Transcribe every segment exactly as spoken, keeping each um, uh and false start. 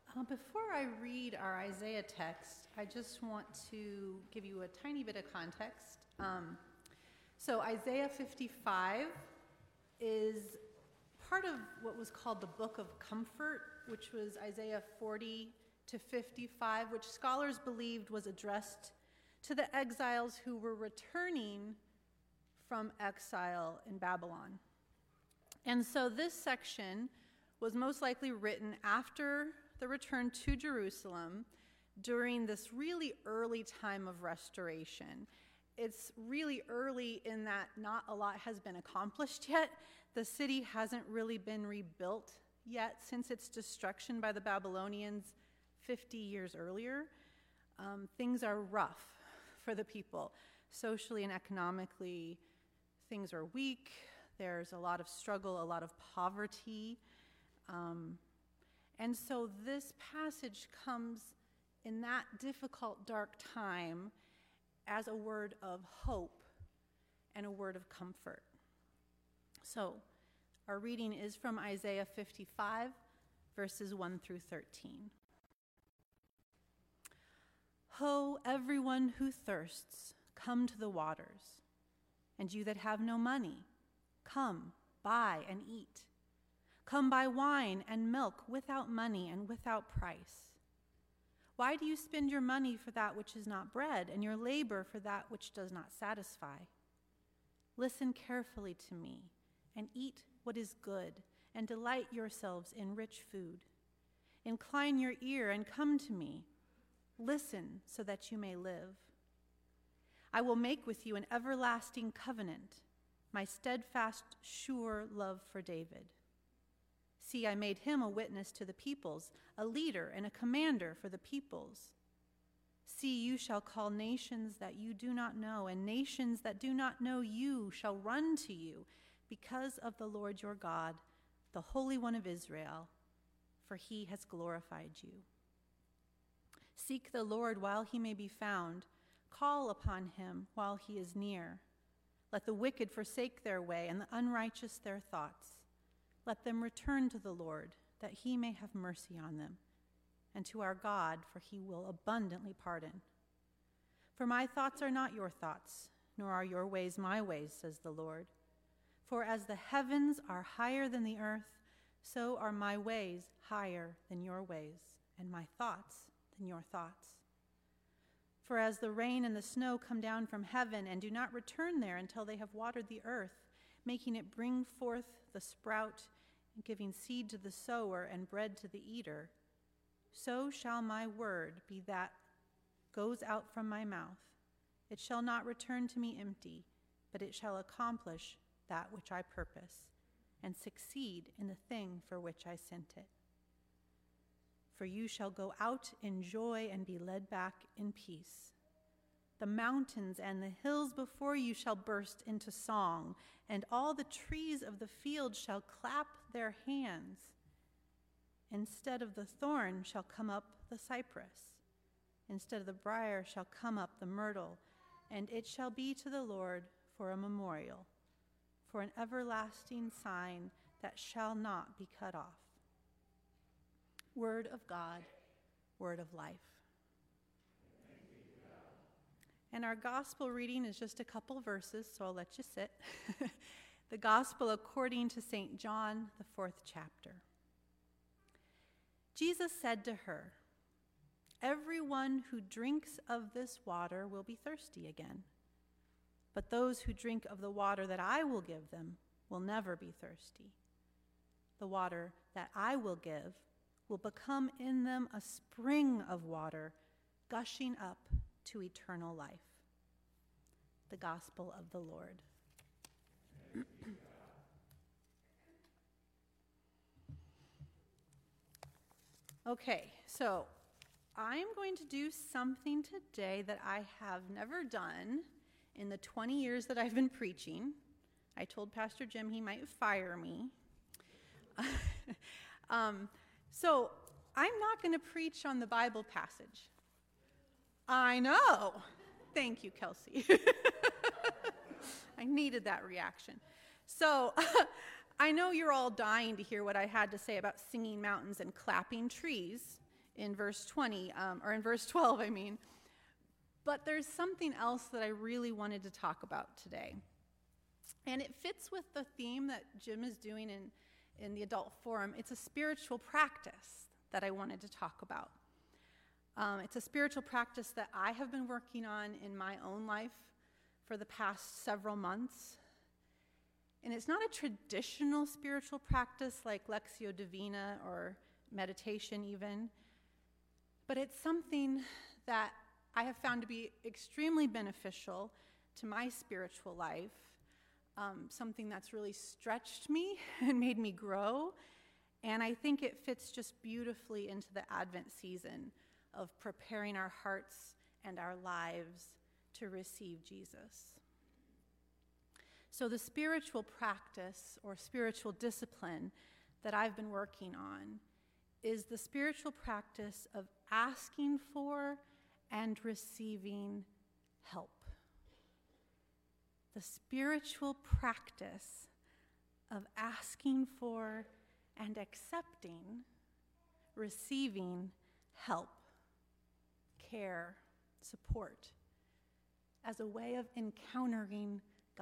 Uh, before I read our Isaiah text, I just want to give you a tiny bit of context. Um, so Isaiah fifty-five is part of what was called the Book of Comfort, which was Isaiah forty to fifty-five, which scholars believed was addressed to the exiles who were returning from exile in Babylon. And so this section was most likely written after the return to Jerusalem during this really early time of restoration. It's really early in that not a lot has been accomplished yet. The city hasn't really been rebuilt yet since its destruction by the Babylonians fifty years earlier. Um, things are rough for the people. Socially and economically, things are weak. There's a lot of struggle, a lot of poverty. Um, and so this passage comes in that difficult, dark time as a word of hope and a word of comfort. So our reading is from Isaiah fifty-five, verses one through thirteen. Ho, everyone who thirsts, come to the waters. And you that have no money, come, buy and eat. Come buy wine and milk without money and without price. Why do you spend your money for that which is not bread, and your labor for that which does not satisfy? Listen carefully to me, and eat what is good, and delight yourselves in rich food. Incline your ear and come to me. Listen so that you may live. I will make with you an everlasting covenant, my steadfast, sure love for David. See, I made him a witness to the peoples, a leader and a commander for the peoples. See, you shall call nations that you do not know, and nations that do not know you shall run to you because of the Lord your God, the Holy One of Israel, for he has glorified you. Seek the Lord while he may be found. Call upon him while he is near. Let the wicked forsake their way, and the unrighteous their thoughts. Let them return to the Lord, that he may have mercy on them, and to our God, for he will abundantly pardon. For my thoughts are not your thoughts, nor are your ways my ways, says the Lord. For as the heavens are higher than the earth, so are my ways higher than your ways, and my thoughts than your thoughts. For as the rain and the snow come down from heaven and do not return there until they have watered the earth, making it bring forth the sprout, and giving seed to the sower and bread to the eater, so shall my word be that goes out from my mouth. It shall not return to me empty, but it shall accomplish that which I purpose, and succeed in the thing for which I sent it. For you shall go out in joy and be led back in peace. The mountains and the hills before you shall burst into song, and all the trees of the field shall clap their hands. Instead of the thorn shall come up the cypress. Instead of the briar shall come up the myrtle, and it shall be to the Lord for a memorial, for an everlasting sign that shall not be cut off. Word of God, word of life. And our gospel reading is just a couple verses, so I'll let you sit. The gospel according to Saint John, the fourth chapter. Jesus said to her, "Everyone who drinks of this water will be thirsty again. But those who drink of the water that I will give them will never be thirsty. The water that I will give will become in them a spring of water, gushing up to eternal life." The gospel of the Lord. Okay, so I'm going to do something today that I have never done in the twenty years that I've been preaching. I told Pastor Jim he might fire me. um, so I'm not going to preach on the Bible passage. I know. Thank you, Kelsey. I needed that reaction. So I know you're all dying to hear what I had to say about singing mountains and clapping trees in verse twenty, um, or in verse twelve, I mean. But there's something else that I really wanted to talk about today. And it fits with the theme that Jim is doing in, in the adult forum. It's a spiritual practice that I wanted to talk about. Um, it's a spiritual practice that I have been working on in my own life for the past several months. And it's not a traditional spiritual practice like Lectio Divina or meditation even, but it's something that I have found to be extremely beneficial to my spiritual life, um, something that's really stretched me and made me grow, and I think it fits just beautifully into the Advent season of preparing our hearts and our lives to receive Jesus. So the spiritual practice or spiritual discipline that I've been working on is the spiritual practice of asking for and receiving help. The spiritual practice of asking for and accepting, receiving help, care, support, as a way of encountering God.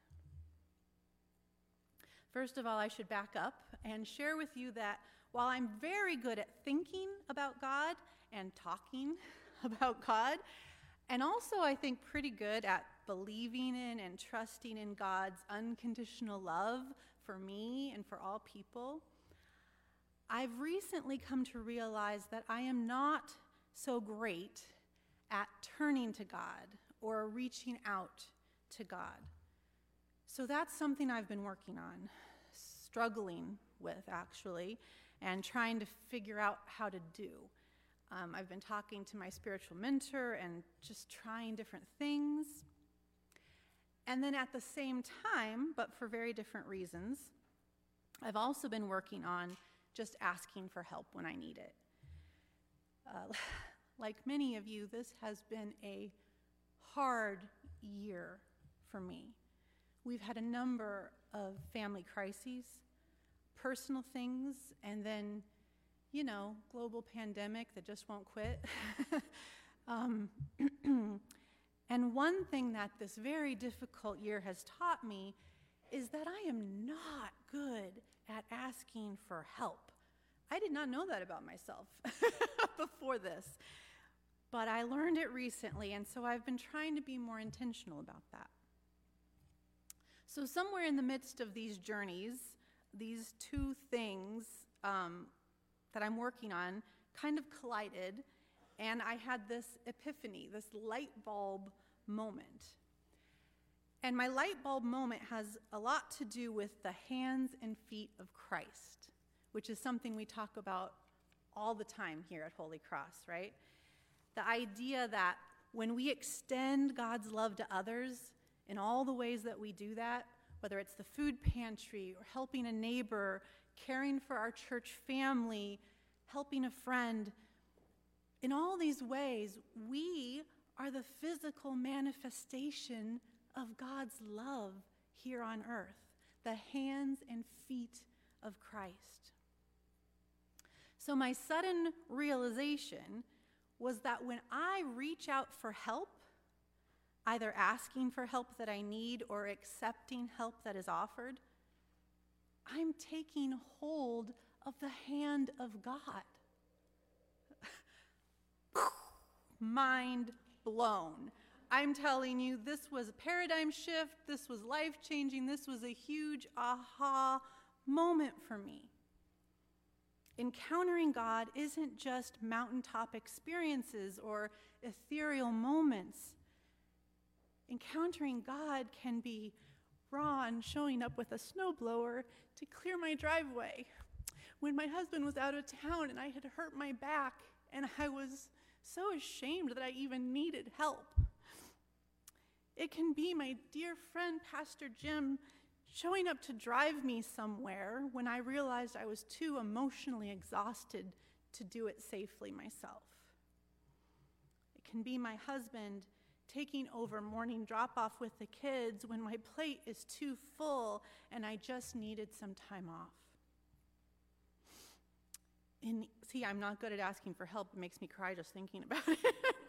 First of all, I should back up and share with you that while I'm very good at thinking about God and talking about God, and also I think pretty good at believing in and trusting in God's unconditional love for me and for all people, I've recently come to realize that I am not so great at turning to God or reaching out to God. So that's something I've been working on, struggling with actually, and trying to figure out how to do. Um, I've been talking to my spiritual mentor and just trying different things. And then at the same time, but for very different reasons, I've also been working on just asking for help when I need it. Uh, like many of you, this has been a hard year for me. We've had a number of family crises, personal things, and then, you know, global pandemic that just won't quit. um, and one thing that this very difficult year has taught me is that I am not good at asking for help. I did not know that about myself before this, but I learned it recently, and so I've been trying to be more intentional about that. So somewhere in the midst of these journeys, these two things um, that I'm working on kind of collided, and I had this epiphany, this light bulb moment. And my light bulb moment has a lot to do with the hands and feet of Christ, which is something we talk about all the time here at Holy Cross, right? The idea that when we extend God's love to others in all the ways that we do that, whether it's the food pantry or helping a neighbor, caring for our church family, helping a friend, in all these ways, we are the physical manifestation of God's love here on earth, the hands and feet of Christ. So my sudden realization was that when I reach out for help, either asking for help that I need or accepting help that is offered, I'm taking hold of the hand of God. Mind blown. I'm telling you, this was a paradigm shift, this was life-changing, this was a huge aha moment for me. Encountering God isn't just mountaintop experiences or ethereal moments. Encountering God can be Ron showing up with a snowblower to clear my driveway when my husband was out of town and I had hurt my back and I was so ashamed that I even needed help. It can be my dear friend, Pastor Jim, showing up to drive me somewhere when I realized I was too emotionally exhausted to do it safely myself. It can be my husband taking over morning drop-off with the kids when my plate is too full and I just needed some time off. in, see, I'm not good at asking for help. It makes me cry just thinking about it.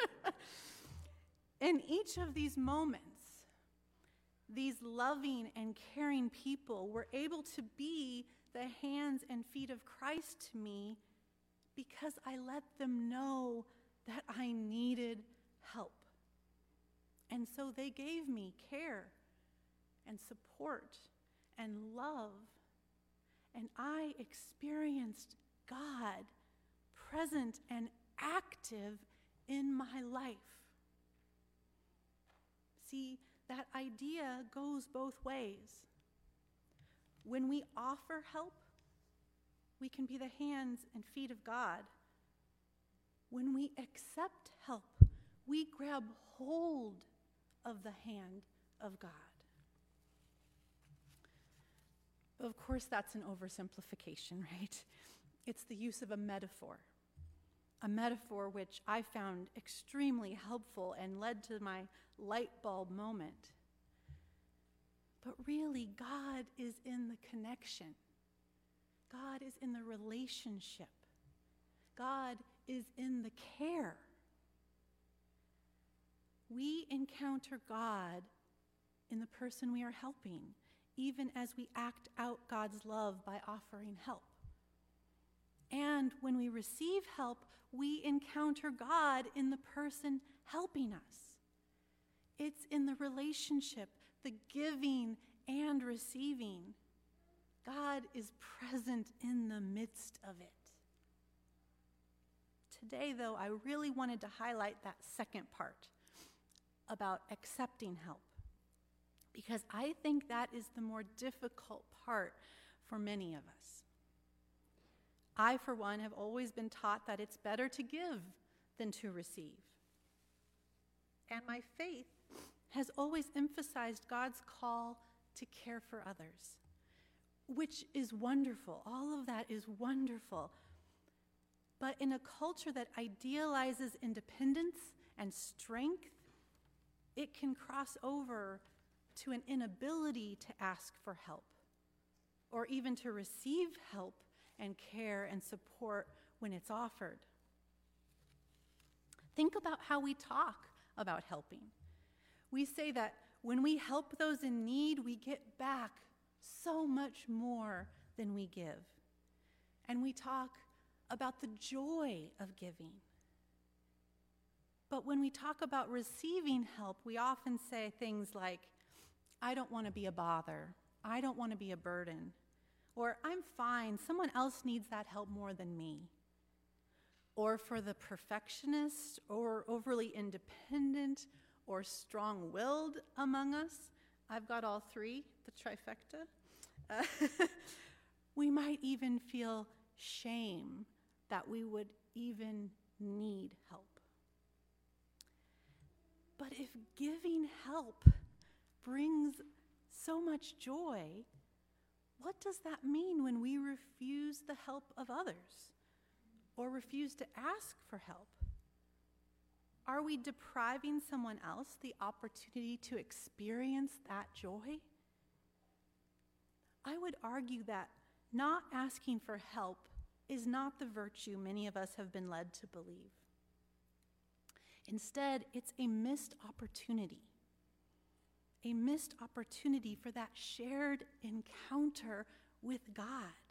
In each of these moments, these loving and caring people were able to be the hands and feet of Christ to me because I let them know that I needed help. And so they gave me care and support and love. And I experienced God present and active in my life. See, that idea goes both ways. When we offer help, we can be the hands and feet of God. When we accept help, we grab hold of the hand of God. Of course, that's an oversimplification, right? It's the use of a metaphor. A metaphor which I found extremely helpful and led to my light bulb moment. But really, God is in the connection. God is in the relationship. God is in the care. We encounter God in the person we are helping, even as we act out God's love by offering help. And when we receive help, we encounter God in the person helping us. It's in the relationship, the giving and receiving. God is present in the midst of it. Today, though, I really wanted to highlight that second part about accepting help, because I think that is the more difficult part for many of us. I, for one, have always been taught that it's better to give than to receive. And my faith has always emphasized God's call to care for others, which is wonderful. All of that is wonderful. But in a culture that idealizes independence and strength, it can cross over to an inability to ask for help, or even to receive help and care and support when it's offered. Think about how we talk about helping. We say that when we help those in need, we get back so much more than we give. And we talk about the joy of giving. But when we talk about receiving help, we often say things like, I don't want to be a bother. I don't want to be a burden. Or, I'm fine. Someone else needs that help more than me. Or for the perfectionist or overly independent or strong-willed among us, I've got all three, the trifecta. Uh, we might even feel shame that we would even need help. But if giving help brings so much joy, what does that mean when we refuse the help of others or refuse to ask for help? Are we depriving someone else the opportunity to experience that joy? I would argue that not asking for help is not the virtue many of us have been led to believe. Instead, it's a missed opportunity. A missed opportunity for that shared encounter with God.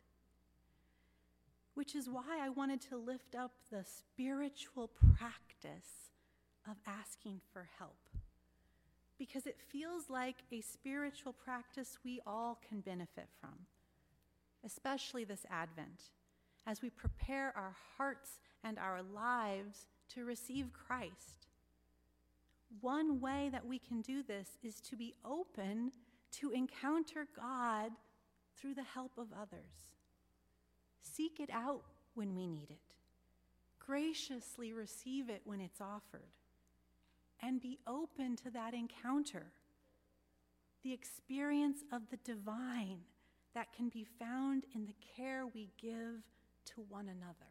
Which is why I wanted to lift up the spiritual practice of asking for help. Because it feels like a spiritual practice we all can benefit from, especially this Advent, as we prepare our hearts and our lives to receive Christ. One way that we can do this is to be open to encounter God through the help of others. Seek it out when we need it. Graciously receive it when it's offered. And be open to that encounter, the experience of the divine that can be found in the care we give to one another.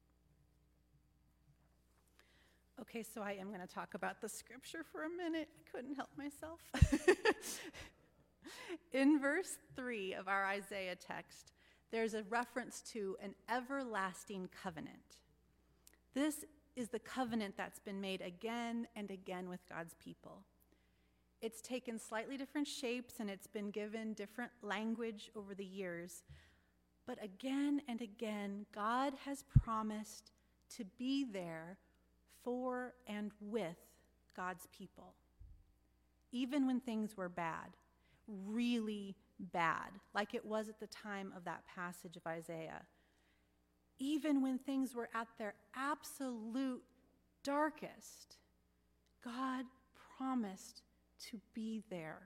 Okay, so I am going to talk about the scripture for a minute. I couldn't help myself. In verse three of our Isaiah text, there's a reference to an everlasting covenant. This is the covenant that's been made again and again with God's people. It's taken slightly different shapes and it's been given different language over the years. But again and again, God has promised to be there for and with God's people. Even when things were bad, really bad, like it was at the time of that passage of Isaiah. Even when things were at their absolute darkest, God promised to be there.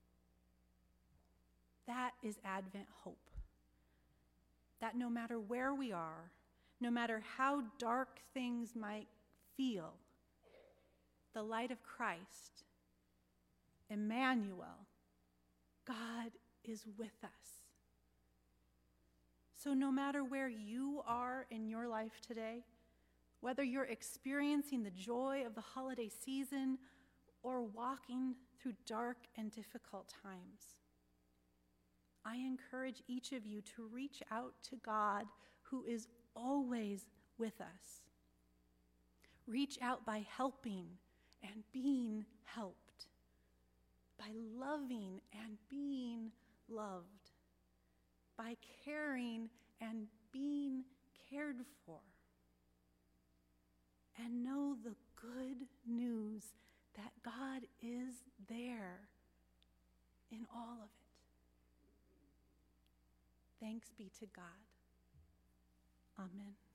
That is Advent hope. That no matter where we are, no matter how dark things might feel, the light of Christ, Emmanuel, God is with us. So no matter where you are in your life today, whether you're experiencing the joy of the holiday season or walking through dark and difficult times, I encourage each of you to reach out to God who is always with us. Reach out by helping and being helped, by loving and being loved, by caring and being cared for. And know the good news that God is there in all of it. Thanks be to God. Amen.